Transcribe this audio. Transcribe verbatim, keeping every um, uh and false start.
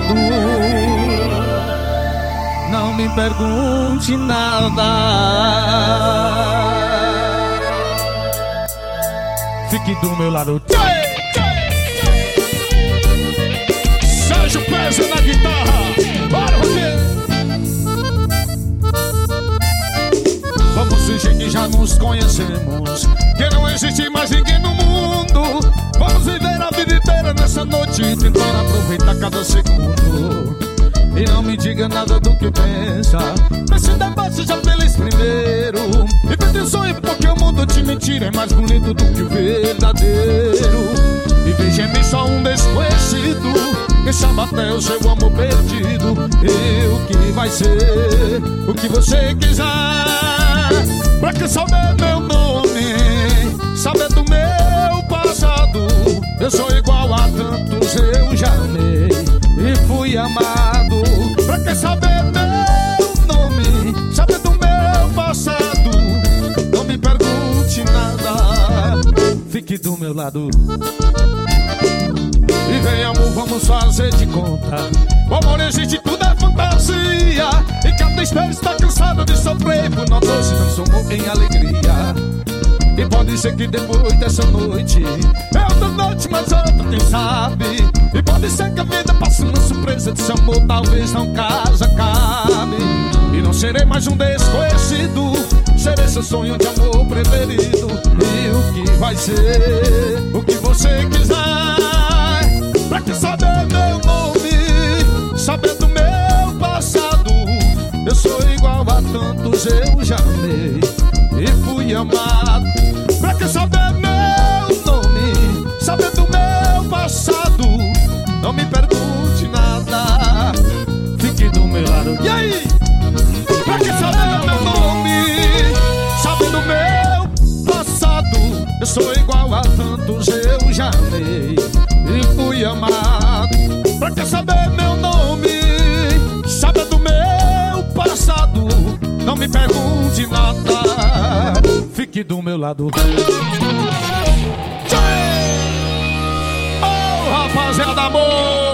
lado. Não me pergunte nada. Fique do meu lado. Sérgio Pesa na guitarra. Bora, Rodrigo. Vamos fingir que já nos conhecemos, que não existe mais ninguém no mundo. Vamos viver a vida inteira nessa noite, tentando aproveitar cada segundo. E não me diga nada do que pensa, pense depois, seja feliz primeiro. E vende o sonho, porque o mundo de mentira é mais bonito do que o verdadeiro. E veja em mim só um desconhecido, quem sabe até o seu amor perdido. E o que vai ser, o que você quiser. Pra que saber meu nome, saber do meu passado? Eu sou igual a tantos, eu já amei e fui amado. Pra que saber meu nome, saber do meu passado? Não me pergunte nada, fique do meu lado. E vem amor, vamos fazer de conta, o amor existe, tudo é fantasia. E cada espelho está cansado de sofrer, por nós dois se transformou em alegria. E pode ser que depois dessa noite é outra noite, mas outra quem sabe. E pode ser que a vida passe uma surpresa desse amor, talvez não casa acabe. E não serei mais um desconhecido, serei seu sonho de amor preferido. E o que vai ser, o que você quiser. Pra que saber meu nome, saber do meu passado? Eu sou igual a tantos, eu já amei e fui amado. Pra que saber meu nome, saber do meu passado? Não me pergunte nada, fique do meu lado. E aí? Pra que saber meu nome, saber do meu passado? Eu sou igual a tantos, eu já amei e fui amado. Pra que saber meu nome, saber do meu passado? Não me pergunte nada, fique do meu lado. Oh, rapaziada, amor.